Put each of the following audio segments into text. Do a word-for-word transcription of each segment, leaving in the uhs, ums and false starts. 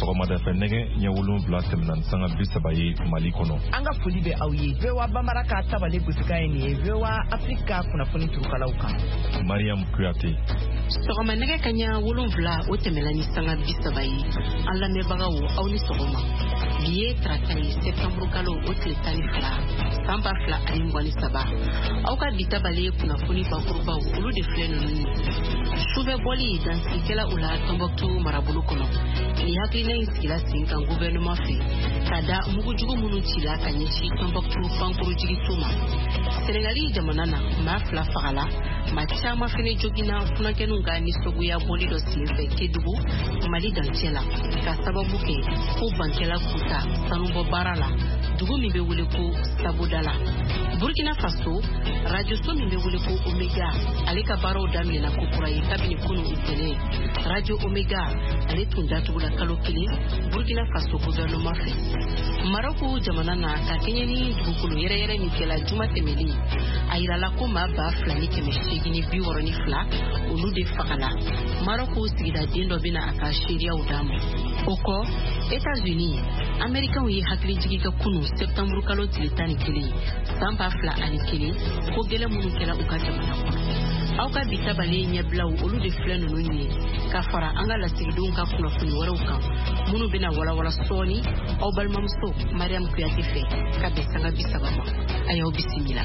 sɔgɔmada fɛ nɛgɛ ɲɛ wolonwula tɛmɛna ni sanga bi saba ye Mali kɔnɔ. An ka foli bɛ aw ye. V O A Bambara ka tabale gosika ye nin ye V O A Afrika kunnafoni turukalaw kan. Mariam Kuyate. Sɔgɔma nɛgɛ kaɲa wolonwula o tɛmɛna ni sanga bi saba ye. An lamɛnbagaw aw ni sɔgɔma. Bi ye tarata ye septembre kalo o tile tan ni fila san ba fila ani mugan ni saba. Aw ka bi tabale kunnafoni bakurubaw olu de filɛ ninnu ye. Sufɛ bɔli dansigikɛla u la Tombouctou marabolo kɔnɔ. Ni hakilina in sigila sen kan gouvernement fɛ ka da mugujugu minnu cila ka ɲɛsin Tombouctou pankuru jigiso ma. Senegali jamana na maa fila fagala, maa caman fɛnɛ jogina funankɛninw ka nisɔgoya bɔli dɔ sen fɛ Kédougou, Mali dancɛ la ka sababu kɛ ko bankɛla kuta sanubɔ baara la dugu min bɛ wele ko Sabodala. Burkina Faso radioso min bɛ wele ko Omega ale ka baaraw daminɛna ko kura ye kabini kunu ntɛnɛn. Radio Omega ale tun datugula kalo kelen Burkina Faso gouvernement fɛ. Maroko jamana na ka kɛɲɛ ni dugukolo yɛrɛyɛrɛ min kɛla juma tɛmɛlen a yirala ko maa ba fila ni kɛmɛ seegin ni bi wɔɔrɔ ni fila olu de fagala. Maroko sigida den dɔ bɛna a ka seereyaw d'a ma. O kɔ États-Unis Américains ye hakili jigi ka kunu septembre kalo tile tan ni kelen san ba fila ani kelen ko gɛlɛ minnu kɛra u ka jamana kɔnɔ. Aw ka bi tabale ɲɛbilaw olu de filɛ ninnu ye ka fara an ka lasigidenw ka kunnafoni wɛrɛw kan minnu bɛna walawala sɔɔni aw balimamuso Mariam Kuyate fɛ ka bɛn sanga bi saba ma. A y'aw bisimila.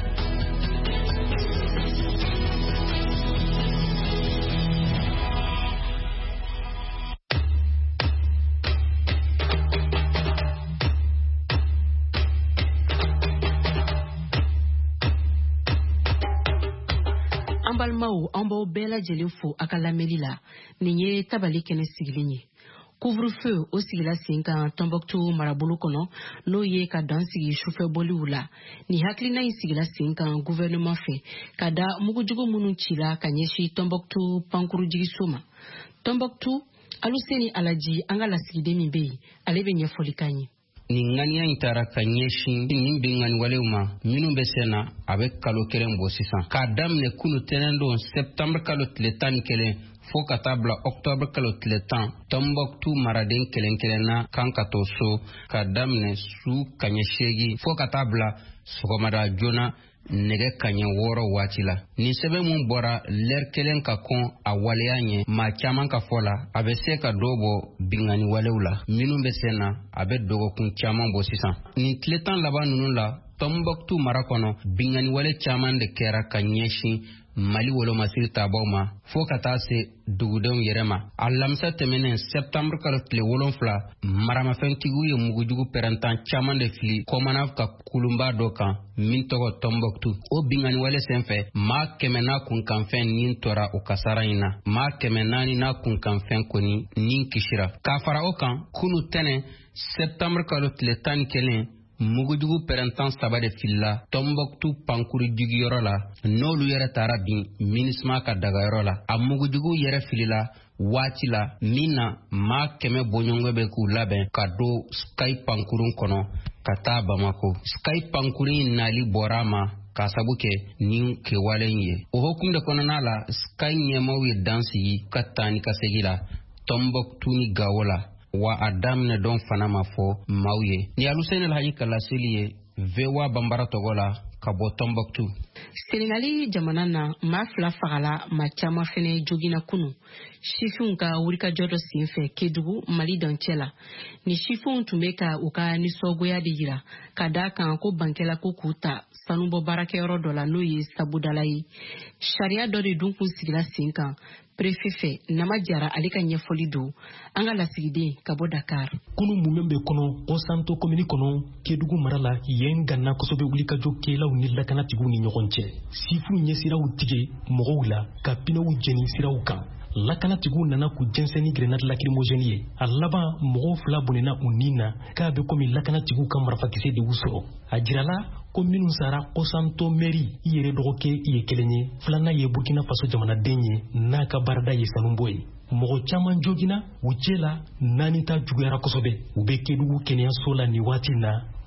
An balimaw an b'aw bɛɛ lajɛlen fo a ka lamɛnli la nin ye tabali kɛnɛ sigilen ye. Couvre-feu o sigila sen kan Tombouctou marabolo kɔnɔ n'o ye ka dan sigi sufɛ bɔliw la. Ni hakilina in sigila sen kan gouvernement fɛ ka da mugujugu minnu cila ka ɲɛsin Tombouctou pankuru jigiso ma. Tombouctou Aluseni Alaji an ka lasigiden min bɛ yen ale bɛ ɲɛfɔli kan ye. Ni ŋaniya in taara ka ɲɛsin nin bingani walew ma minnu bɛ senna a bɛ kalo kelen bɔ sisan k'a daminɛ kunu tɛnɛn don septembre kalo tile tan ni kelen fo ka taa bila octobre kalo tile tan Tombouctou maraden kelen kelenna kan ka to so ka daminɛ su kaɲɛ seegin fo ka taa bila sɔgɔmada joona nɛgɛ kaɲɛ wɔɔrɔ waati la. Nin sɛbɛn mun bɔra lɛr kelen ka kɔn a waleya ɲɛ maa caman ka fɔ la a bɛ se ka dɔ bɔ bingani walew la minnu bɛ sen na a bɛ dɔgɔkun caman bɔ sisan. Nin tile tan laban ninnu la Tombouctou mara kɔnɔ bingani wale caman de kɛra ka ɲɛsin Mali wolomasiri tabaw ma fo ka taa se dugudenw yɛrɛ ma. Alamisa tɛmɛnen septembre kalo tile wolonfila maramafɛntigiw ye mugujugu pɛrɛntan caman de fili kɔmana ka kulunba dɔ kan min tɔgɔ Tombouctou. O bingani wale senfɛ maa kɛmɛ n'a kunkanfɛn nin tora o kasara in na maa kɛmɛ naani n'a kunkanfɛn kɔni nin kisira. K'a fara o kan kunu tɛnɛ septembre kalo tile tan ni kelen mugujugu pɛrɛntan saba de filila Tombouctou pankuru jigiyɔrɔ la n'olu yɛrɛ taara bin MINUSMA ka dagayɔrɔ la. A mugujugu yɛrɛ filila waati la min na maa kɛmɛ bɔɲɔngɔ bɛ k'u labɛn ka don Sky pankurun kɔnɔ ka taa Bamako. Sky pankurun nali bɔra ma k'a sabu kɛ nin kɛwale in ye. O hokumu de kɔnɔna la Sky ɲɛmaw ye dan sigi ka taa ni ka segi la Tombouctou ni Gao la wa a daminɛ dɔn fana ma fɔ maaw ye. Ni Aluseni Alhaji Kalaseli ye V O A Bambara tɔgɔ la ka bɔ Tombouctou. Senegali jamana na maa fila fagala maa caman fɛnɛ jogina kunu. Sifinw ka wulikajɔ dɔ sen fɛ Kédougou, Mali dancɛ la. Ni sifinw tun bɛ ka u ka nisɔngoya de yira ka da kan ko bankɛla ko k'u ta sanubɔ baarakɛyɔrɔ dɔ la n'o ye Sabodala ye. Sariya dɔ de dun kun sigila sen kan préfet fɛ Nama Jara ale ka ɲɛfɔli don an ka lasigiden ka bɔ Dakar. Kunu mun bɛ kɔnɔ Osanto commune kɔnɔ Kédougou mara la yen ganna kosɛbɛ wulikajɔ kɛlaw ni lakanatigiw ni ɲɔgɔn cɛ. Sifinw ɲɛsiraw tigɛ mɔgɔw la ka pinaw jeni siraw kan. Lakanatigiw nana k'u jɛnsɛn ni grenade lacrymogène ye. A laban mɔgɔw fila bonnena u ni na k'a bɛ komi lakanatigiw ka marifakisɛ de y'u sɔrɔ. A jirala ko minnu sara Osanto mairie i yɛrɛ dɔgɔkɛ i ye kelen ye. Filanan ye Burkina Faso jamanaden ye n'a ka baarada ye sanubɔ ye. Mɔgɔ caman jogina u cɛ la naani ta juguyara kosɛbɛ. U bɛ Kédougou kɛnɛyaso la ni waati na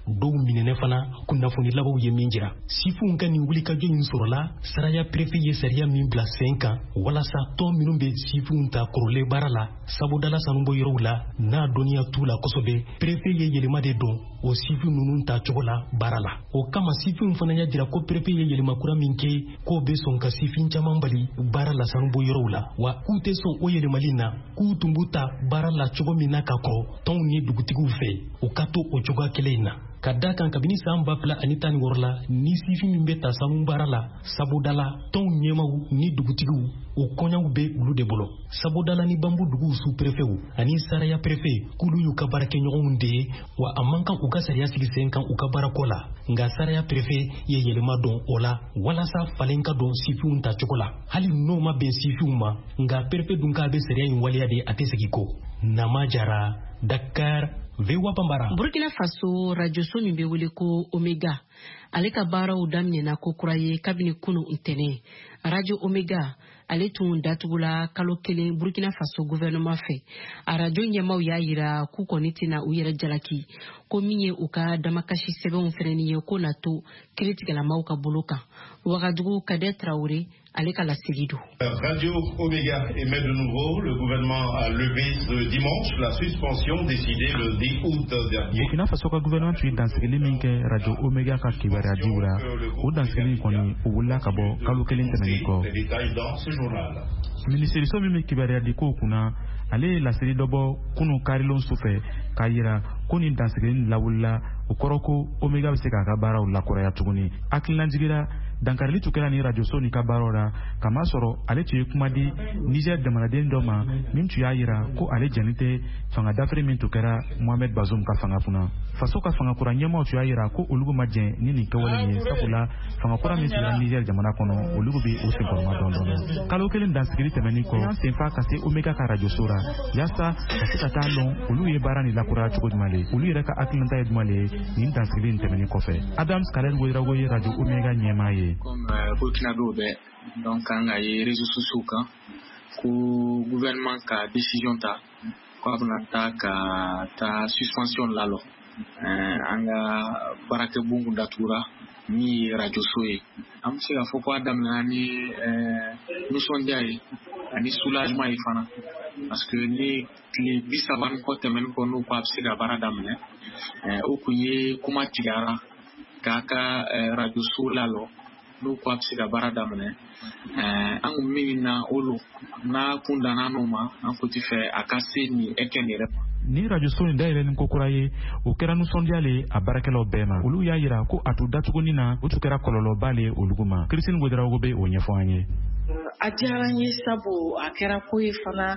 dɔw minɛnɛ fana kunnafoni labaw ye min jira. Sifinw ka nin wulikajɔ in sɔrɔla saraya préfet ye sariya min bila sen kan walasa tɔn minnu bɛ sifinw ta kɔrɔlen baara la sabudala sanubɔ yɔrɔw la n'a dɔnniya t'u la kosɛbɛ préfet ye yɛlɛma de don o sifin ninnu ta cogo la baara la. O kama sifinw fana y'a jira ko préfet ye yɛlɛma kura min kɛ k'o bɛ sɔn ka sifin caman bali baara la sanubɔ yɔrɔw la wa k'u tɛ sɔn o yɛlɛmali na k'u tun b'u ta baara la cogo min na ka kɔrɔ tɔnw ni dugutigiw fɛ u ka to o cogoya kelen in na. Ka da kan kabini san ba fila ani tan ni wɔɔrɔ la ni sifin min bɛ ta sanu baara la sabudala tɔnw ɲɛmaw ni dugutigiw o kɔɲɔw bɛ olu de bolo. Sabudala ni bambu duguw su préfetw ani saraya préfet k'olu y'u ka baarakɛɲɔgɔnw de ye wa a man kan u ka sariya sigi sen kan u ka baarako la nka saraya préfet ye yɛlɛma dɔn o la walasa falen ka dɔn sifinw ta cogo la hali n'o ma bɛn sifinw ma nka préfet dun k'a bɛ sariya in waleya de a tɛ segi ko. Nama Jara, Dakar, V O A Bambara. Burkina Faso radio so min bɛ wele ko Omega ale ka baaraw daminɛna ko kura ye kabini kunu ntɛnɛ. Radio Omega ale tun datugula kalo kelen Burkina Faso gouvernement fɛ. A radio ɲɛmaw y'a yira k'u kɔni tɛna u yɛrɛ jalaki ko min ye u ka damakasi sɛbɛnw fɛnɛ ye ko na to kiiritigɛlamaw ka bolo kan. Ouagadougou Kader Traoré ale ka lasigi don. Radio Omega émet de nouveau. Le gouvernement a levé ce dimanche la suspension décidée le dix août dernier. Burkina Faso ka gouvernement tun dansigili min kɛ radio Omega ka kibaruya diw la o dansigili kɔni o wulila ka bɔ kalo kelen tɛmɛnen kɔ. Minisiriso min bɛ kibaruya di kow kunna ale ye lasiri dɔ bɔ kunu karilon su fɛ k'a yira ko nin dansigili lawulila o kɔrɔ ko Omega bɛ se k'a ka baaraw lakuraya tuguni. Hakililajigira dankarili tun kɛra ni radio so ni ka baaraw la kama sɔrɔ ale tun ye kuma di Niger jamanaden dɔ ma min tun y'a yira ko ale jɛni tɛ fanga dafere min tun kɛra Mohamed Bazoum ka fanga kunna. Faso ka fanga kura ɲɛmaaw tun y'a yira ko olu ma jɛn ni nin kɛwale ye sabula fanga kura min sera Niger jamana kɔnɔ olu bɛ o senkɔrɔma dɔn dɔn. Kalo kelen dansigili tɛmɛnen kɔ y'an senfa ka se Omega ka radio so la yaasa ka se ka taa dɔn olu ye baara ni lakuraya cogo jumɛn le olu yɛrɛ ka hakilinata ye jumɛn le nin dansigili in tɛmɛnen kɔfɛ. Adams Kalel Ouedraogo ye radio Omega ɲɛmaa ye. Comme Burkina Faso bɛ donc an ka ye réseaux sociaux kan ko gouvernement ka décision ta ko a bɛna taa ka taa suspension la lɔ an ka baarakɛ bon datugura min ye radio so ye. An bɛ se k'a fɔ ko a daminɛna ni nisɔndiya ye ani soulagement ye fana parce que ni tile bi saba ni kɔ tɛmɛnen kɔ n'u ko a bɛ se ka baara daminɛ o kun ye kuma tigɛra k'a ka radio so la lɔ n'u ko a bɛ se ka baara daminɛ an kun min na olu n'a kun danna n'o ma an kun ti fɛ a ka se nin ɛkɛ nin yɛrɛ ma. Ni radio so in dayɛlɛni ko kura ye o kɛra nisɔndiya le a baarakɛlaw bɛɛ ma olu y'a yira ko a tun datuguni na o tun kɛra kɔlɔlɔba le olugu ma. Christine Ouedraogo bɛ o ɲɛfɔ an ye. A diyara n ye sabu a kɛra ko ye fana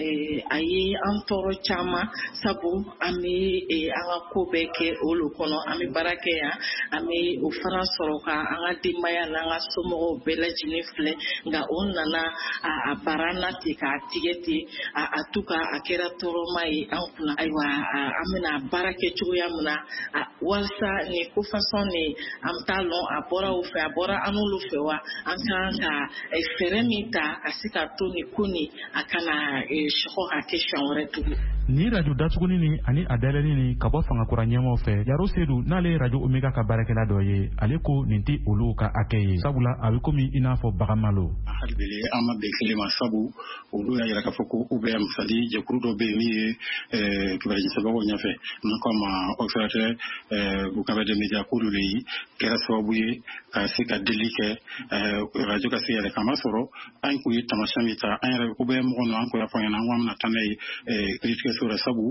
a ye an tɔɔrɔ caman sabu an bɛ an ka ko bɛɛ kɛ olu kɔnɔ an bɛ baara kɛ yan an bɛ o fana sɔrɔ ka an ka denbaya n'an ka somɔgɔw bɛɛ lajɛlen filɛ nka o nana a baara na ten k'a tigɛ ten a to ka a kɛra tɔɔrɔma ye an kunna ayiwa an bɛna baara kɛ cogoya min na walasa nin ko fasɔn nin an t'a lɔn a bɔra o fɛ a bɔra an n'olu fɛ wa an kan ka fɛɛrɛ min ta ka se ka to ni ko ni a kana sɔgɔ ka kɛ siɲɛ wɛrɛ tugun. Ni radio datuguni ni ani a dayɛlɛni ni ka bɔ fanga kura ɲɛmaaw fɛ Yaro Seydou n'ale ye radio Omega ka baarakɛla dɔ ye ale ko nin tɛ olu ka hakɛ ye sabula a bɛ komi i n'a fɔ baganmalo. Halibele an ma bɛn kelen ma sabu olu y'a yira k'a fɔ ko u bɛ misali jɛkulu dɔ bɛ yen min ye kibaruya sɛbɛnw ɲɛfɛ n'an k'a ma observateur Burkina de Media k'olu de ye kɛra sababu ye ka se ka deli kɛ radio ka se yɛrɛ kama sɔrɔ an kun ye tamasiyɛn min ta an yɛrɛ ko bɛ mɔgɔ ninnu an kun y'a fɔ ɲɛna an ko an bɛna taa n'a ye kiiritigɛ so la sabu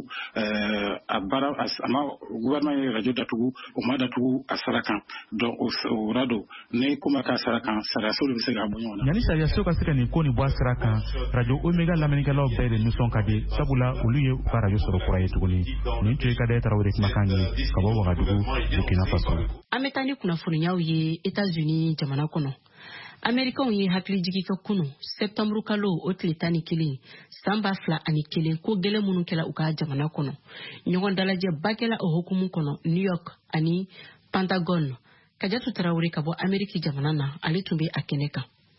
a baara a ma gouvernement ye radio datugu o ma datugu a sara kan donc o radio ne ko ma k'a sara kan sariya so de bɛ se k'a bɔ ɲɔgɔn na. Yanni sariya so ka se ka nin ko nin bɔ a sira kan radio Omega lamɛnnikɛlaw bɛɛ de nisɔn ka di sabula olu ye u ka radio sɔrɔ kura ye tuguni nin tun ye Kader Traoré kumakan ye ka bɔ Ouagadougou Burkina Faso. An bɛ taa ni kunnafoniyaw ye États-Unis jamana kɔnɔ. Amerikanw ye hakilijigi kɛ kunu septembre kalo o tile tan ni kelen san ba fila ani kelen ko gɛlɛn minnu kɛla u ka jamana kɔnɔ ɲɔgɔn dalajɛ ba kɛla o hukumu kɔnɔ New York ani Pentagon. Kajatu Traoré ka bɔ Ameriki jamana na ale tun bɛ a kɛnɛ kan.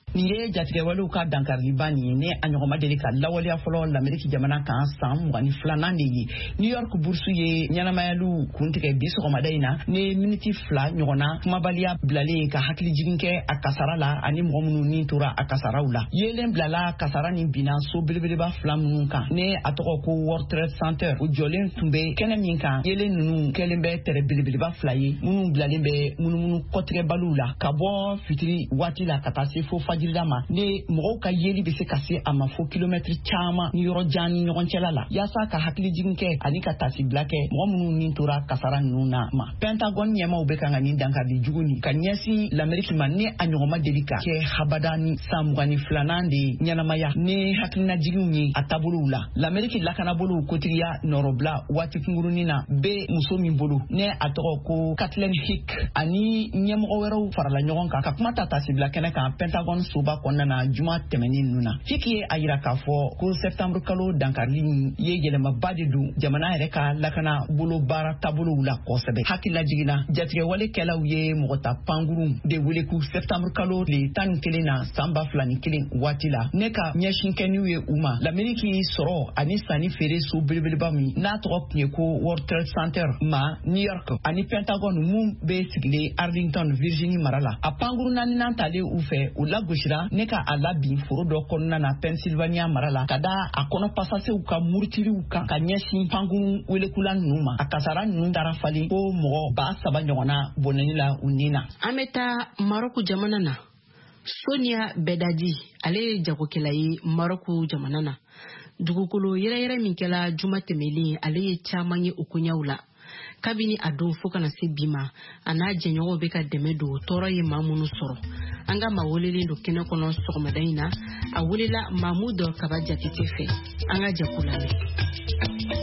Nin ye jatigɛwalew ka dankariliba nin ye ne a ɲɔgɔnma deli ka lawaleya fɔlɔ l'Amérique jamana kan san mugan ni filanan de ye. New York bourse ye ɲɛnamayaliw kuntigɛ bi sɔgɔmada in na ne miniti fila ɲɔgɔnna kumabaliya bilalen ka hakili jigin kɛ a kasara la ani mɔgɔ minnu ni tora a kasaraw la. Yelen bilala kasara ni bina so belebeleba fila minnu kan ne a tɔgɔ ko World Trade Center o jɔlen tun bɛ kɛnɛ min kan yelen ninnu kɛlen bɛ tɛrɛ belebeleba fila ye minnu bilalen bɛ munumunu kɔtigɛbaliw la ka bɔ fitiri waati la ka taa se fo fajirida ma ne mɔgɔw ka yeli bɛ se ka se a ma fo kilomɛtiri caman ni yɔrɔ jan ni ɲɔgɔn cɛla la yaasa ka hakili jigin kɛ ani ka tasibila kɛ mɔgɔ minnu ni tora kasara ninnu na ma. Pentagon ɲɛmaw bɛ kan ka nin dankari jugu ni ka ɲɛsin l'Amérique ma ne a ɲɔgɔnma deli ka kɛ habada ni san mugan ni filanan de ɲɛnamaya ne hakilinajigin ye a taabolow la. L'Amérique lakanabolow kotigiya nɔrɔbila waati kungurunin na bɛ muso min bolo ne a tɔgɔ ko Kathleen Hick ani ɲɛmɔgɔ wɛrɛw farala ɲɔgɔn kan ka kuma ta tasibila kɛnɛ kan Pentagon soba kɔnɔna na juma tɛmɛnin ninnu na. Hick ye a yira k'a fɔ ko septembre kalo dankarili ye yɛlɛmaba de don jamana yɛrɛ ka lakana bolo baara taabolow la kosɛbɛ. Hakililajigina jatigɛwalekɛlaw ye mɔgɔ ta pankuru de wele ku septembre kalo le tan ni kelen na san ba fila ni kelen waati la ne ka ɲɛsinkɛniw ye u ma. L'Amérique sɔrɔ ani sanni feere so belebeleba min n'a tɔgɔ tun ye ko World Trade Center ma New York ani Pentagon mun bɛ sigilen Arlington Virginie mara la. A pankuru naaninan talen u fɛ u lagosira ne ka a labin foro dɔ kɔnɔna na Pennsylvania mara la ka da a kɔnɔ pasasew ka murutiriw kan ka ɲɛsin pankuru welekula ninnu ma. A kasara ninnu taara falen ko mɔgɔ ba saba ɲɔgɔnna bɔnɛni la u ni na. An bɛ taa Marɔku jamana na. Sonia Bedadi ale ye jagokɛla ye Marɔku jamana na. Dugukolo yɛrɛyɛrɛ min kɛla juma tɛmɛlen ale ye caman ye o koɲaw la. Kabini a don fo kana se bi ma a n'a jɛɲɔgɔnw bɛ ka dɛmɛ don tɔɔrɔ ye maa minnu sɔrɔ. An ka maa welelen don kɛnɛ kɔnɔ sɔgɔmada in na a welela Mahmoud Kaba Jakite fɛ. An ka jɛ k'u lamɛn.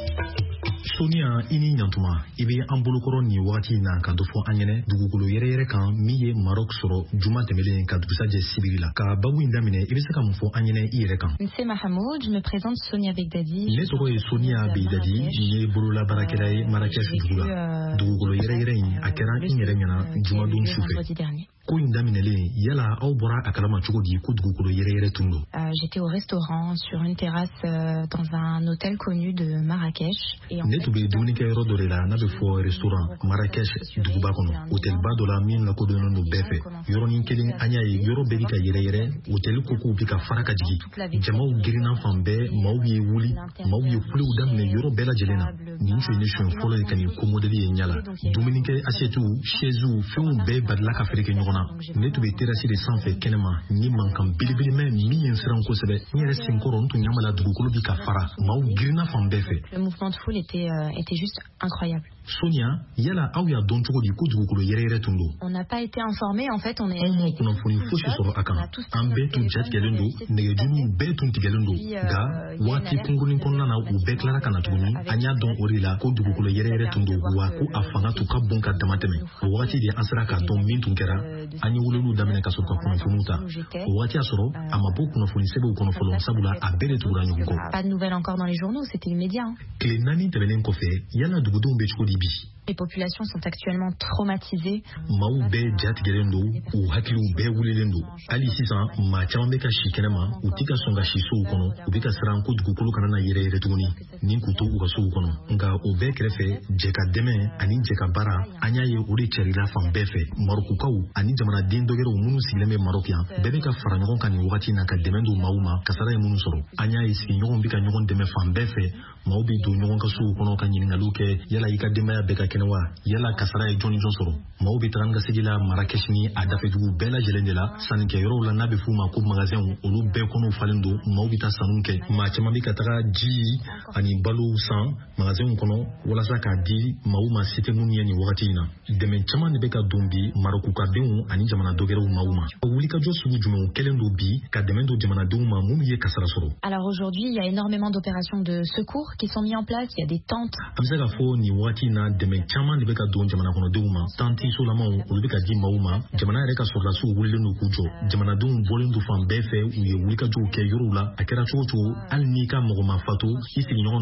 Sonia ini ɲantuma i bɛ an bolokɔrɔ nin wagati na ka dɔ fɔ an ɲɛnɛ dugukolo yɛrɛ yɛrɛ kan min ye Maroc sɔrɔ juma tɛmɛlen ka dugusajɛ sibiri la ka babu in daminɛ i bɛ se ka mun fɔ an ɲɛnɛ i yɛrɛ kan. C'est Mahamoud, je me présente Sonia Begdadi. Ne tɔgɔ ye Sonia Begdadi n ye bololabaarakɛla ye Marrakech dugu la. Dugukolo yɛrɛ yɛrɛ in a kɛra n yɛrɛ ɲɛna jumadon sufɛ. Ko in daminɛlen yala aw bɔra a kalama cogo di ko dugukolo yɛrɛ yɛrɛ tun don. J'étais au restaurant sur une terrasse euh, dans un hôtel connu de Marrakech. Ne tun bɛ dumunikɛyɔrɔ dɔ de la n'a bɛ fɔ restaurant Marrakech duguba kɔnɔ hôtelba dɔ la min lakodɔnnen don bɛɛ fɛ. Yɔrɔnin kelen an y'a ye yɔrɔ bɛɛ bɛ ka yɛrɛyɛrɛ hôtel kokow bɛ ka fara ka jigin jamaw girinna fan bɛɛ maaw ye wuli maaw ye kulew daminɛ yɔrɔ bɛɛ lajɛlen na. Nin tun ye ne sɔn fɔlɔ ye ka nin ko modèle ye ɲɛ la dumunikɛ assiettes chaises fɛnw bɛɛ badila ka feere kɛ ɲɔgɔn na. Ne tun bɛ terrasse de sanfɛ kɛnɛma ni mankan belebelema min ye n siran kosɛbɛ n yɛrɛ senkɔrɔ n tun ɲamala dugukolo bi ka fara maaw girinna fan bɛɛ fɛ. Le mouvement de foule était, euh, était juste incroyable. Sonia, yala aw y'a dɔn cogo di ko dugukolo yɛrɛ yɛrɛ tun don? On n'a pas été informé en fait, on est. Anw ma kunnafoni fosi sɔrɔ a kan. An bɛɛ tun jatigɛlen don, nɛgɛjuruw bɛɛ tun tigɛlen don. Nka waati kunkurunin kɔnɔna na u bɛɛ tilara ka na tuguni an y'a dɔn o de la ko dugukolo yɛrɛ yɛrɛ tun don wa ko a fanga tun ka bon ka dama tɛmɛ. O wagati de an sera k'a dɔn min tun kɛra an ye weleliw daminɛ ka sɔrɔ ka kunnafoniw ta. O wagati y'a sɔrɔ a ma bɔ kunnafoni sɛbɛnw kɔnɔ fɔlɔ sabula a bɛɛ de tugura ɲɔgɔn kɔ. Pas de nouvelles encore dans les journaux, c'était immédiat. Tile naani tɛmɛnen kɔfɛ yala dugudenw bɛ cogo di bi? Les populations sont actuellement traumatisées. Maaw bɛɛ jatigɛlen don u hakiliw bɛɛ wulilen don hali sisan maa caman bɛ ka si kɛnɛma u tɛ ka sɔn ka si sow kɔnɔ u bɛ ka siran ko dugukolo kana na yɛrɛ yɛrɛ tuguni ni k'u to u ka sow kɔnɔ nka o bɛɛ kɛrɛfɛ jɛ ka dɛmɛ ani jɛ ka baara an y'a ye o de cɛrila fan bɛɛ fɛ marokukaw ani jamanaden dɔgɛrɛw minnu sigilen bɛ Maroc yan bɛɛ bɛ ka fara ɲɔgɔn kan nin wagati na ka dɛmɛ don maaw ma kasara ye minnu sɔrɔ an y'a ye sigiɲɔgɔnw bɛ ka ɲɔgɔn dɛmɛ fan bɛɛ fɛ maaw bɛ don ɲɔgɔn ka sow kɔnɔ ka ɲininkaliw kɛ yala i ka denbaya bɛɛ ka kɛnɛ wa yala kasara ye jɔnni jɔn sɔrɔ maaw bɛ taga n ka segin la Marrakech ni a dafɛdugu bɛɛ lajɛlen de la sannikɛyɔrɔw la n'a bɛ f'u ma ko magasinw olu bɛɛ kɔnɔw falen don maaw bɛ taa sanuw kɛ maa caman bɛ ka taga ji ani balow san magasinw kɔnɔ walasa k'a di maaw ma se tɛ minnu ye nin wagati in na dɛmɛ caman de bɛ ka don bi marokukadenw ani jamana dɔgɛrɛw maaw ma wulikajɔ sugu jumɛnw kɛlen don bi ka dɛmɛ don jamanadenw ma minnu ye kasara sɔrɔ. Alors aujourd'hui il y a énormément d'opérations de secours qui sont mises en place, il y a des tentes. An bɛ se k'a fɔ nin wagati in na dɛmɛ caman de bɛ ka don jamana kɔnɔdenw ma tanti solamaw olu bɛ ka di maaw ma jamana yɛrɛ ka sɔrɔdasiw wulilen don k'u jɔ jamanadenw bɔlen don fan bɛɛ fɛ u ye wulikajɔw kɛ yɔrɔw la a kɛra cogo cogo hali n'i ka mɔgɔ ma fatu i sigiɲɔgɔn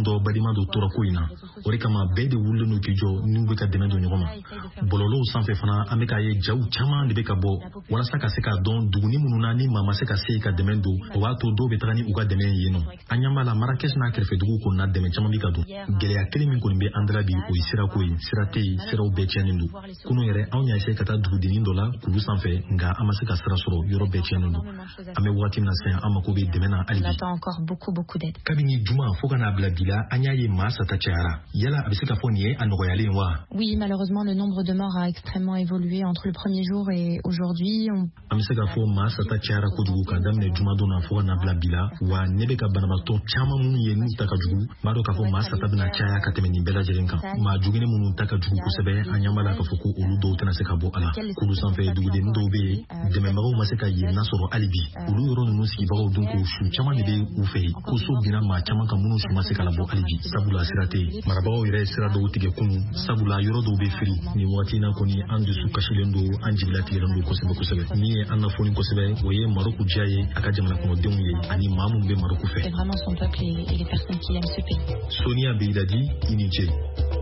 jɔn dɔ badima dɔ tora ko in na o de kama bɛɛ de wulilen n'u k'i jɔ n'u bɛ ka dɛmɛ don ɲɔgɔn ma bɔlɔlɔw sanfɛ fana an bɛ k'a ye jaw caman de bɛ ka bɔ walasa ka se k'a dɔn duguni minnu na ni maa ma se ka se ka dɛmɛ don o b'a to dɔw bɛ taga ni u ka dɛmɛ yen nɔ an ɲɛ b'a la Marrakech n'a kɛrɛfɛduguw kɔnɔna dɛmɛ caman bɛ ka don gɛlɛya kelen min kɔni bɛ an dala bi o ye sirako ye sira tɛ yen siraw bɛɛ tiɲɛnen don kunun yɛrɛ anw y'a essayé ka taa dugudennin dɔ la kulu sanfɛ nka an ma se ka sira sɔrɔ yɔrɔ bɛɛ tiɲɛnen don an bɛ waati min na sisan an mako bɛ dɛmɛ na hali bi kabini juma fo ka n'a bila bi la an y'a ye maa sata cayara yala a bɛ se ka fɔ nin ye a nɔgɔyalen wa Oui, malheureusement le nombre de morts a extrêmement évolué entre le premier jour et aujourd'hui. On... an bɛ se ka fɔ maa sata cayara kojugu ka daminɛ juma don na fo ka n'a bila bi la wa ne bɛ ka banabaatɔ caman minnu ye n'u ta ka jugu m'a dɔn k'a fɔ maa sata bɛna caya ka tɛmɛ nin bɛɛ lajɛlen kan maa jugunin minnu ta ka jugu kosɛbɛ an ɲɛ b'a la k'a fɔ ko olu dɔw tɛna se ka bɔ a la kulu sanfɛ dugudennin dɔw bɛ yen dɛmɛbagaw ma se ka yen nasɔrɔ hali bi olu yɔrɔ ninnu sigibagaw dun ko su caman de bɛ u fɛ ko so binna maa caman kan minnu su ma se ka labɔ hali bi sabula sira tɛ yen marabagaw yɛrɛ sira dɔw tigɛ kunun sabula yɔrɔ dɔw bɛ firi nin waati in na kɔni an dusu kasilen don an jigilatigɛlen don kosɛbɛ kosɛbɛ min ye an lafoni kosɛbɛ o ye Marɔku diya ye a ka jamana kɔnɔdenw ye ani maa minnu bɛ Marɔku fɛ Sonia Beidadi i ni ce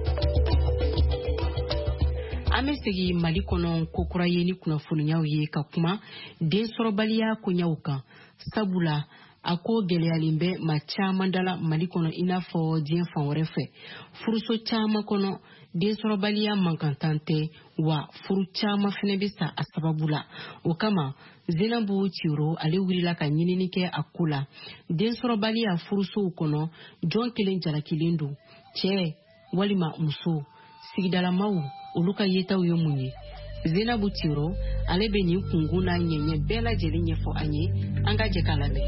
an bɛ segin Mali kɔnɔ kokura ye ni kunnafoniyaw ye ka kuma den sɔrɔbaliya koɲaw kan sabula a ko gɛlɛyalen bɛ maa caman dala Mali kɔnɔ i n'a fɔ diɲɛ fan wɛrɛ fɛ furuso caman kɔnɔ den sɔrɔbaliya mankantan tɛ wa furu caman fana bɛ sa a sababu la o kama Zenabu Tiro ale wulila ka ɲinini kɛ a ko la den sɔrɔbaliya furusow kɔnɔ jɔn kelen jalakilen don cɛ walima muso sigidalamaw olu ka yetaw ye mun ye Zenabu Tiro ale bɛ nin kungun n'a ɲɛɲɛ bɛɛ lajɛlen ɲɛfɔ an ye an ka jɛ k'a lamɛn.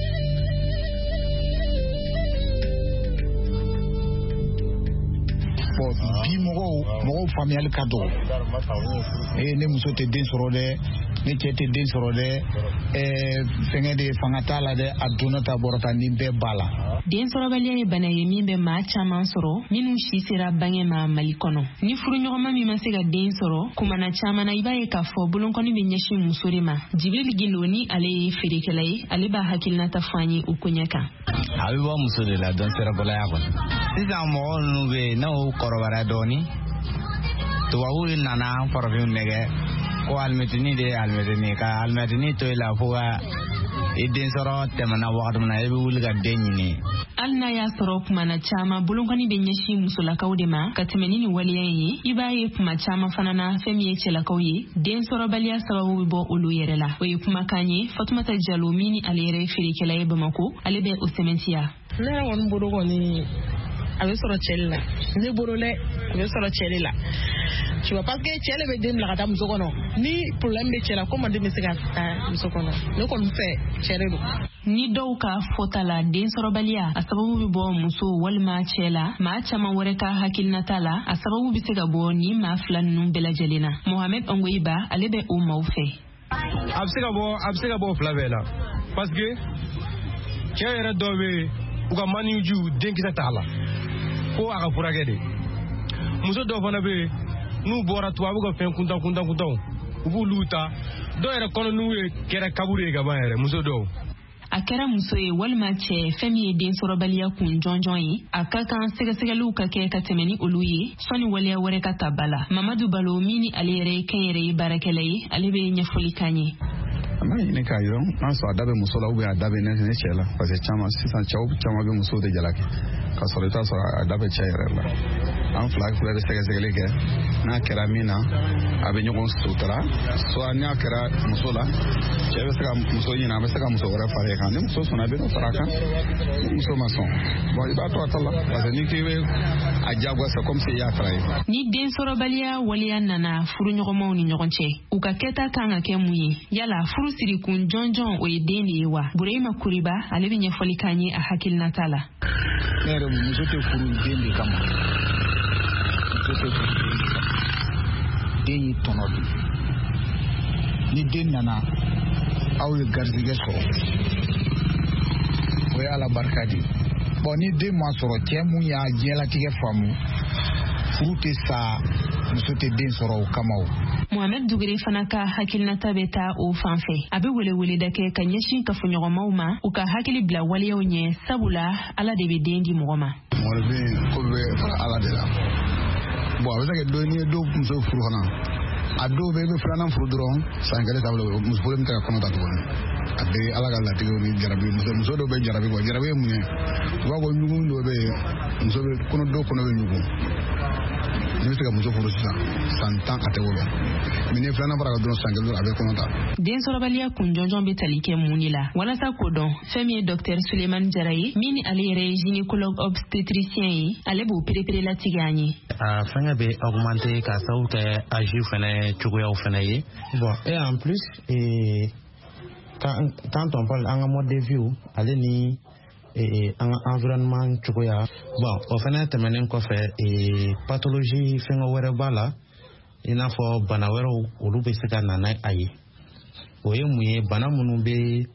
Bi mɔgɔw mɔgɔw faamuyali ka dɔgɔ ee ne muso tɛ den sɔrɔ dɛ ne cɛ tɛ den sɔrɔ dɛ ɛɛ fɛngɛ de fanga t'a la dɛ a donna ta bɔra ta nin bɛɛ b'a la. Den sɔrɔbaliya ye bana ye min bɛ maa caman sɔrɔ minnu si sera bange ma Mali kɔnɔ ni furuɲɔgɔnma min ma se ka den sɔrɔ kumana caman na i b'a ye k'a fɔ bolonkɔni bɛ ɲɛsin muso de ma Jibril Gindo ni ale ye feerekɛla ye ale b'a hakilinata fɔ an ye o ko ɲɛ kan. A bɛ bɔ muso de la den sɔrɔbaliya kɔnɔ sisan mɔgɔ ninnu bɛ yen n'o kɔrɔbayara dɔɔnin tubabuw nana farafin nɛgɛ ko alimɛtini de ye alimɛtini ka alimɛtini to i la fo ka i den sɔrɔ tɛmɛna wagati min na i bɛ wuli ka den ɲini. Hali n'a y'a sɔrɔ kuma na caman bolonkɔni bɛ ɲɛsin musolakaw de ma ka tɛmɛ ni nin waleya ye i b'a ye kuma caman fana na fɛn min ye cɛlakaw ye den sɔrɔbaliya sababu bɛ bɔ olu yɛrɛ la o ye kumakan ye Fatumata Jalo min ni ale yɛrɛ ye feerekɛla ye Bamako ale bɛ o sɛmɛntiya. Ne yɛrɛ kɔni bolo kɔni a bɛ sɔrɔ cɛli la ne bolo dɛ a bɛ sɔrɔ cɛli la tu vois parce que cɛ le bɛ den bila ka taa muso kɔnɔ ni problème bɛ cɛ la comment den bɛ se ka taa muso kɔnɔ ne kɔni fɛ cɛ de don. Ni dɔw ka fɔta la den sɔrɔbaliya a sababu bɛ bɔ muso walima cɛ la maa caman wɛrɛ ka hakilinata la a sababu bɛ se ka bɔ ni maa fila ninnu bɛɛ lajɛlen na Mohamed Ongoiba ale bɛ o maaw fɛ. A bɛ se ka bɔ a bɛ se ka bɔ fila bɛɛ la parce que cɛ yɛrɛ dɔw bɛ u ka maniju denkisɛ t'a la ko a ka furakɛ de muso dɔw fana bɛ yen n'u bɔra tubabu ka fɛn kuntan kuntan kuntanw u b'olu ta dɔw yɛrɛ kɔnɔ n'u ye kɛra kaburu ye ka ban yɛrɛ muso dɔw. A kɛra muso ye walima cɛ fɛn min ye den sɔrɔbaliya kun jɔnjɔn ye a ka kan sɛgɛsɛgɛliw ka kɛ ka tɛmɛ ni olu ye sɔni waleya wɛrɛ ka ta ba la Mamadu Balo min ni ale yɛrɛ ye kɛnyɛrɛ ye baarakɛla ye ale bɛ ɲɛfɔli kan ye. A ma ɲini k'a yɔrɔ n'a sɔrɔ a da bɛ muso la ou bien a da bɛ ne cɛ la parce que caman sisan cɛw caman bɛ musow de jalaki k'a sɔrɔ i t'a sɔrɔ a da bɛ cɛ yɛrɛ la an fila fila bɛ sɛgɛsɛgɛli kɛ n'a kɛra min na a bɛ ɲɔgɔn sutura soit n'a kɛra muso la cɛ bɛ se ka muso ɲini a bɛ se ka muso wɛrɛ fara i kan ni muso sɔnna a bɛ dɔ fara a kan ni muso ma sɔn bon i b'a to a ta la parce que ni k'i bɛ a diyagoya c'est comme si i y'a kɛra ye. Ni den sɔrɔbaliya waleya nana furuɲɔgɔnmaw ni ɲɔgɔn cɛ u ka kɛta kan ka kɛ mun ye yala furu siri kun jɔnjɔn o ye den de ye wa Burema Kuriba ale bɛ ɲɛfɔli kan ye a hakilinata la. Ne yɛrɛ muso tɛ furu den de kama muso tɛ furu den de kama den y'i tɔnɔ de ni den nana aw ye garizigɛ sɔrɔ o ye Ala barika de bon ni den ma sɔrɔ cɛ mun y'a diɲɛlatigɛ faamu furu tɛ sa muso tɛ den sɔrɔ o kama o. Mohamed Dugre fana ka hakilnata bɛ taa o fanfɛ. A bɛ weleweleda kɛ ka ɲɛsin kafoɲɔgɔnmaw ma u ka hakili bila waleyaw ɲɛ sabula Ala de bɛ den di mɔgɔ ma. Mɔgɔ ko bɛ fara Ala de la. Bon a bɛ se ka dɔ ni dɔw muso furu fana a dɔw bɛ i bɛ filanan furu dɔrɔn san kelen taabolo muso fɔlɔ min tɛ ka kɔnɔ ta tuguni a bɛ Ala ka latigɛw ni jarabi muso muso dɔw bɛ jarabi bɔ jarabi ye mun ye u b'a fɔ ɲugun dɔw bɛ yen muso bɛ kɔnɔ dɔw kɔnɔ bɛ ɲugun n'i bɛ se ka muso furu sisan san tan a tɛ wolo mɛ ni filanan fara ka dɔrɔn san kelen a bɛ kɔnɔ ta. Densɔrɔbaliya kunjɔnjɔn bɛ tali kɛ mun de la walasa k'o dɔn fɛn min ye Docteur Sulemani Jara ye min ni ale yɛrɛ ye gynécologue obstétricien ye ale b'o perepere latigɛ an ye. A fɛngɛ bɛ augmenter ka sababu kɛ âge fɛnɛ cogoyaw fɛnɛ ye. Bon et en plus et quand, quand on parle en mode de vie ale ni et en environnement cogoya bon o fɛnɛ tɛmɛnen kɔfɛ et pathologie fɛngɛ wɛrɛ b'a la i n'a fɔ bana wɛrɛw olu bɛ se ka na n'a ye o ye mun ye bana minnu bɛ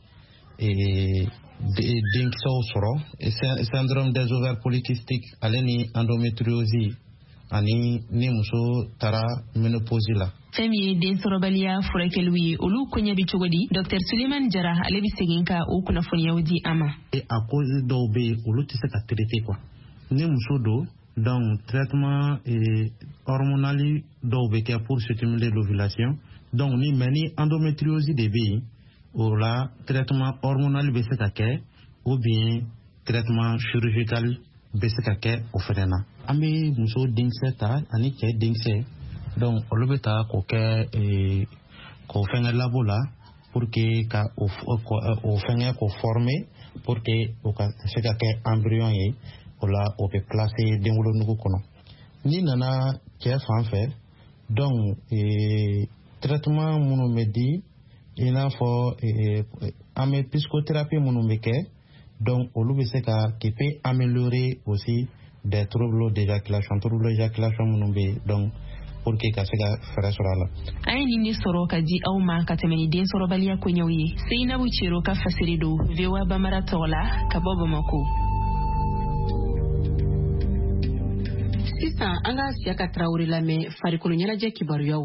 denkisɛw sɔrɔ syndrome des ovaires polykystiques ale ni endométriose ani ni muso taara ménopause la. Fɛn min ye densɔrɔbaliya furakɛliw ye olu koɲɛ bɛ cogo di Docteur Sulemani Jara ale bɛ segin ka o kunnafoniyaw di a ma. A cause dɔw bɛ yen olu tɛ se ka traiter quoi ni muso don donc traitement hormonal dɔw bɛ kɛ pour stimuler l'ovulation donc ni mais ni endométriose de bɛ yen o la traitement hormonal bɛ se ka kɛ ou bien traitement chirurgical bɛ se ka kɛ o fɛnɛ na. An bɛ muso denkisɛ ta ani cɛ denkisɛ donc olu bɛ taa k'o kɛ k'o fɛngɛ labo la pour que ka o fɛngɛ k'o former pour que o ka se ka kɛ embryon ye o la o bɛ placer denwolonugu kɔnɔ. Ni nana cɛ fan fɛ donc traitement minnu bɛ di i n'a fɔ an bɛ psychothérapie minnu bɛ kɛ donc olu bɛ se ka qui peut améliorer aussi des troubles d'éjaculation troubles d'éjaculation minnu bɛ yen donc pour que ka se ka fɛɛrɛ sɔrɔ a la. A ye nin de sɔrɔ ka di aw ma ka tɛmɛ ni densɔrɔbaliya koɲɛw ye Seinabu Cero ka fasiri don V O A Bambara tɔgɔ la ka bɔ Bamako. Sisan an ka Siyaka Tarawele lamɛn farikolo ɲɛnajɛ kibaruyaw.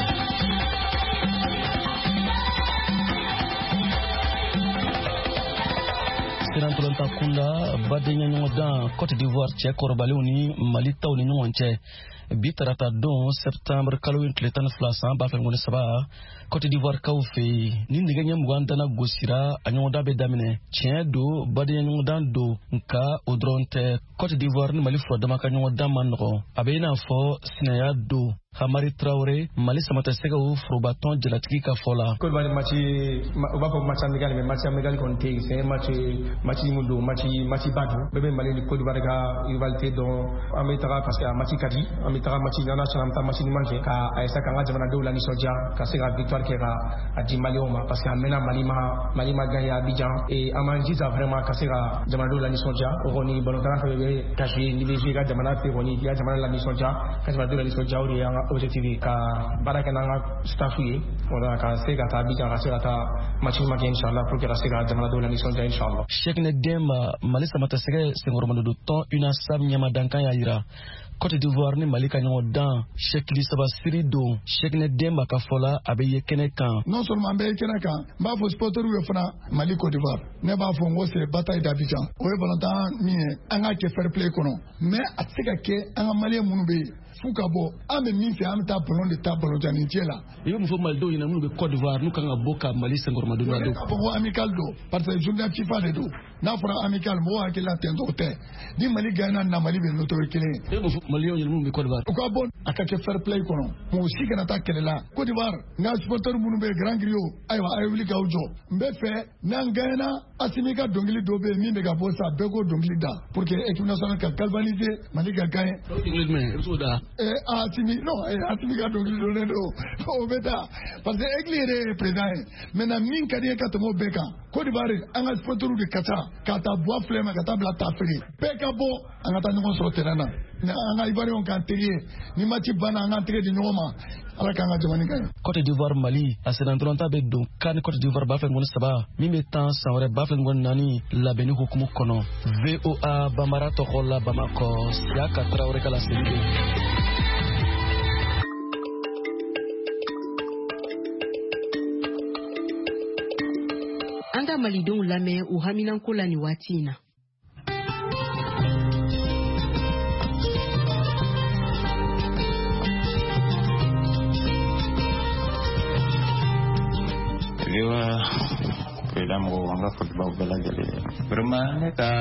Sirantolonta kunda badenya ɲɔgɔn dan Côte d'Ivoire cɛ kɔrɔbalenw ni Mali taw ni ɲɔgɔn cɛ bi tarata don septembre kalo tile tan ni fila san ba fila ni saba Côte d'Ivoire kaw fɛ yen ni nɛgɛ ɲɛ mugan dana gosira a ɲɔgɔndan bɛ daminɛ tiɲɛ don badenya ɲɔgɔndan don nka o dɔrɔn tɛ Côte d'Ivoire ni Mali fila dama ka ɲɔgɔndan ma nɔgɔn a bɛ i n'a fɔ sinaya don Hamari Traoré Mali samata sɛgɛw forobatɔn jalatigi ka fɔ la. Côte d'Ivoire match u b'a fɔ match amical mais match amical kɔni tɛ yen c'est match match mun don match match ba don bɛɛ bɛ Mali ni Côte d'Ivoire ka rivalité dɔn an bɛ taga parce que a match ka di an bɛ taga match n'an sɔnna an bɛ taa match ɲuman kɛ ka a essayer k'an ka jamanadenw la nisɔndiya ka se ka victoire kɛ ka a di Maliens ma parce que a mɛnna Mali ma Mali ma gagné Abidjan et an m'an jija vraiment ka se ka jamanadenw la nisɔndiya o kɔni ballon-tan fɛ bɛ ka jouer ni bɛ jouer ka jamana fɛ kɔni i ka jamana la nisɔndiya ka jamanadenw la nisɔndiya o de ye an ka objectif ye ka baara kɛ n'an ka staff ye wala ka se ka taa Abidjan ka se ka taa match ɲuman kɛ inchallah pour que ka se ka jamanadenw la nisɔndiya inchallah. Cheikhne Demba Mali samata sɛgɛ senkɔrɔmando tɔn una sab ɲama dankan y'a yira Côte d'Ivoire ni Mali ka ɲɔgɔn dan Cheikhli saba siri don Cheikhne Demba ka fɔ la a bɛ ye kɛnɛ kan. Non seulement an bɛ ye kɛnɛ kan n b'a fɔ supporters ye fana Mali Côte d'Ivoire ne b'a fɔ n ko c'est bataille d'Abidjan o ye ballon-tan min ye an ka kɛ fair play kɔnɔ mais a tɛ se ka kɛ an ka Maliens minnu bɛ yen f'u ka bɔ an bɛ min fɛ an bɛ taa ballon de ta ballon-tan ni cɛ la. I bɛ mun fɔ Malidenw ɲɛna minnu bɛ Côte d'Ivoire n'u kan ka bɔ ka Mali senkɔrɔmadon la don. K'a fɔ ko amical don parce que journée FIFA de don n'a fɔra amical mɔgɔw hakili la ten tɔ tɛ ni Mali gagné na Mali bɛ n'o tɛ kelen ye. I bɛ mun fɔ Maliens ɲɛna minnu bɛ Côte d'Ivoire. U ka bɔ a ka kɛ fair play kɔnɔ mɔgɔ si kana taa kɛlɛ la Côte d'Ivoire n ka supporters minnu bɛ Grand Griot ayiwa a ye wuli k'aw jɔ n bɛ fɛ n'an gagné na Assimi ka dɔnkili dɔ bɛ yen min bɛ ka bɔ sa bɛɛ k'o dɔnkili da pour que équipe nationale ka galvaniser Mali ka gagné. O dɔnkili jumɛn i bɛ s'o da. ɛɛ Assimi non Assimi ka dɔnkili donnen don o bɛ taa parce que Aigle yɛrɛ ye président ye maintenant min ka di ye ka tɛmɛ o bɛɛ kan Côte d'Ivoire an ka supporters de ka ca ka taa buwa filɛ ma ka taa bila taafere bɛɛ ka bɔ an ka taa ɲɔgɔn sɔrɔ terrain na an ka Ivoiriens k'an teri ye ni match banna an k'an tɛgɛ di ɲɔgɔn ma ala k'an ka jamana gagné. Côte d'Ivoire Mali a senna dɔrɔn ta bɛ don CAN Côte d'Ivoire ba fila ni saba min bɛ tan san wɛrɛ ba fila ni naani labɛnni hukumu kɔnɔ. V O A Bambara tɔgɔ la Bamakɔ Siyaka Tarawele ka laseli don. malidenw lamɛn u haminanko la nin waati in na. Dalam orang football bela jadi. Bermakna ka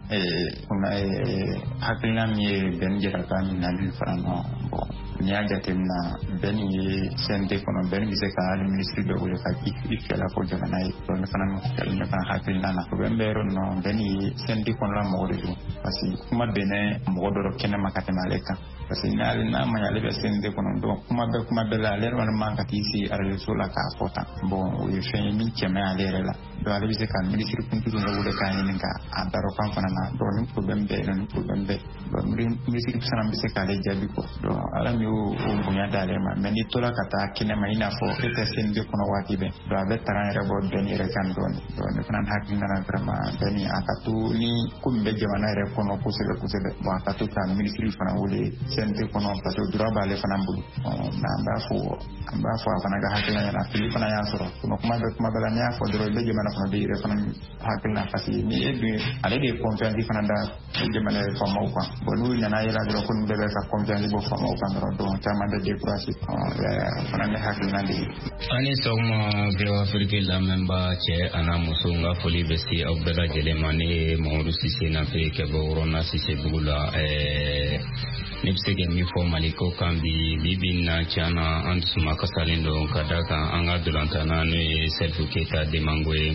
kunai hakilan ye ben jerakan nabi farano. Ni aja timna ben ye sente kono ben bisa ka ministry be boleh ka ikela ko janganai. Kono fanan kalnya ka hakilan na ben bero no ben ye sente kono la mo de. Pasi kuma bene mo do kene makate maleka. Pasi nali na manya lebe sente kono do kuma be kuma bela le wan man ka tisi arle sola ka fota. Bon we fe mi cheme ale la. Do ale bisa kan ministry kuntu do boleh ka ni ka antaro kan fanana do ni problem be ni problem be. Do ministry sana bisa ka le jabi ko. Do ala mi o bunya dale ma men ni tola kata kine ma ina fo ete sende kono wati be. Do abe taran re bo ben ire kan do ni. Do ni fanan hakki na drama ben ni akatu ni kumbe jamana re kono kusebe kusebe bo akatu kan ministry fana wole sente kono pato duraba le fana bulu. Na amba fo amba fo fana ga hakki na na fili fana ya soro. Kono kuma be kuma bela nya fo do be jamana kono de re fana hakki na fasi ni ebi ale de confiance fana da jamana fo mo ko. Bo nu nya na ila do kun be be ka confiance bo fo mo kan do chama de décoration fana ne hakki na de. Ani sogma vero Afrique la memba che ana musunga foli besi obela jelemani Mamadou Cissé na pe ke bo rona Cissé bugula eh nipsege mi fo maliko kambi bibina chana antsuma kasalindo kadaka anga dulantana ne certificate de mangwe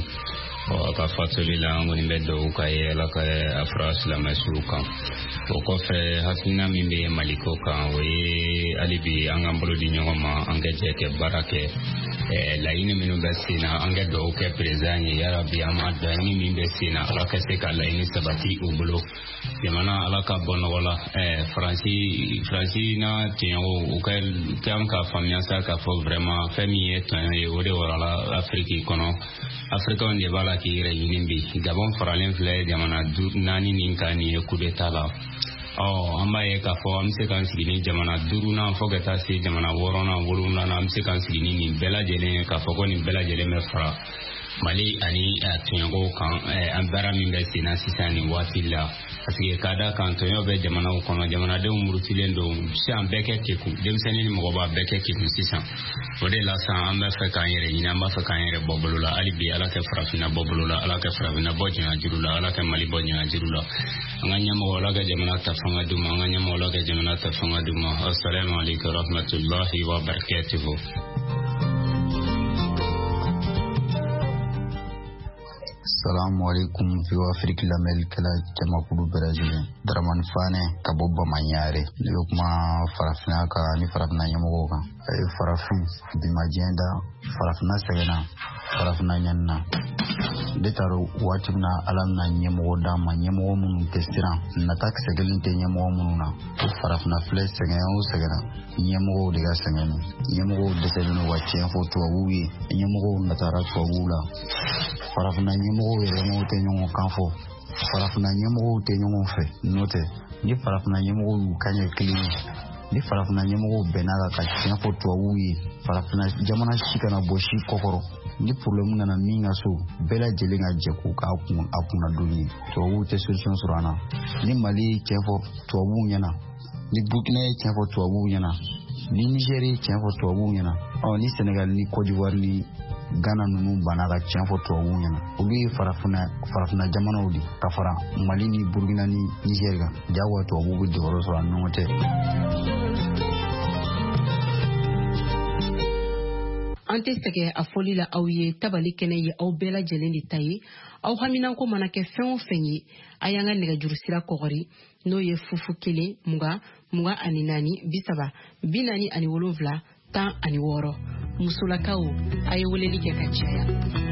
o ka fatuli la ngoni bedo ka yela ka afras la masuka o ko fe hasina mimbe maliko ka we alibi anga mbolo di nyoma anga jeke barake eh la ine minu besina anga do ke prezanye ya rabbi amada ni mimbe sina ala ka se ka la ine sabati ubulo yamana ala ka bono wala eh franci franci na tiyo o ka kam ka famia sa ka fo vraiment famille et e ode wala afrique kono afrika on de bala ki réunion bi gabon faralen fle jamana du nani ninkani e coup d'état la oh ambaye ka fo am se kan sigini jamana duru na fo ga ta se jamana worona woluna na am se kan sigini ni bela jele ka fo ko ni bela jele me fra mali ani atungo kan ambara min be sina sisani watilla asige kada kan to yobe jamana ko no jamana de umurutilen do shan beke keku dem seni mo ba beke keku sisan ode la san amba fa kan yere ina amba fa kan yere bobolula ali bi ala ke frafina bobolula ala ke frafina bojina jirula ala ke mali bojina jirula nganya mo wala ga jamana ta fanga duma nganya mo wala ga jamana ta fanga duma assalamu alaykum rahmatullahi wa barakatuh. Assalamu alaikum fi Afrique la mel kala jama kudu Brazil Draman Fane kabobba manyare leo kuma farafina ka ni farafina nyamo ka ay farafin di majenda farafina segena farafina nyanna detaro watimna alamna nyamo da ma nyamo mun testira na tak segelin te nyamo mun na farafina fles segena o segena nyamo de ga segena nyamo de segena wache foto wuwi nyamo na tara to wula farafina nyamo yemo te nyongo kanfo farafina nyemo te nyongo fe note ni farafina nyemo kanye clean ni farafina nyemo benala ka tiafo to wuyi farafina jamana shika na boshi kokoro ni problem na minga so bela jelinga jeku ka akun akuna duni to wu te solution surana ni mali tiafo to wunyana ni Burkina tiafo to wunyana ni Nigeria tiafo to wunyana o ni Senegal ni Côte d'Ivoire ni Ghana nunu banaga tiafo to wunyana obi farafuna farafuna jamana odi kafara mali ni Burkina ni Nigeria jawa to wubu de woro so anote. Ante sege a foli la aw ye tabali kɛnɛ ye aw bɛɛ lajɛlen de ta ye aw haminanko mana kɛ fɛn o fɛn ye a y'an ka nɛgɛjuru sira kɔgɔri n'o ye fufu kelen mugan mugan ani naani bi saba bi naani ani wolonfila tan ani wɔɔrɔ musolakaw a ye weleli kɛ ka caya.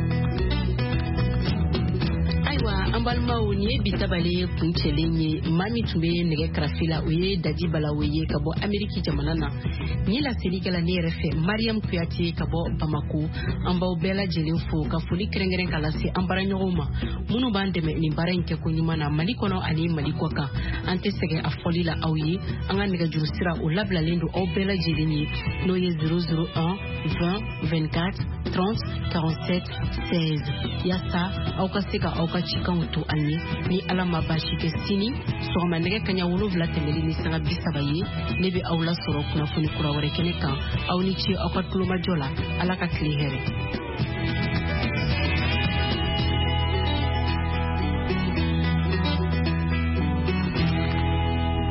Ayiwa an balimaw ni ye bi tabali kuncɛlen ye maa min tun bɛ nɛgɛ karafe la o ye Daji Balawe ye ka bɔ Ameriki jamana na ni laselikɛla ne yɛrɛ fɛ Mariam Kuyate ka bɔ Bamako an b'aw bɛɛ lajɛlen fo ka foli kɛrɛnkɛrɛn ka lase an baaraɲɔgɔnw ma minnu b'an dɛmɛ nin baara in kɛko ɲuman na Mali kɔnɔ ani Mali kɔkan an tɛ sɛgɛn a fɔli la aw ye an ka nɛgɛjuru sira o labilalen don aw bɛɛ lajɛlen ye n'o ye zéro zéro un vingt vingt-quatre trente quarante-sept seize yasa aw ka se ka aw ka cikanw to an ye ni ala ma baasi kɛ sini sɔgɔma nɛgɛ kaɲa wolonwula tɛmɛli ni sanga bi saba ye ne bɛ aw la sɔrɔ kunnafoni kura wɛrɛ kɛnɛ kan aw ni ce aw ka tulomajɔ la ala ka tile hɛrɛ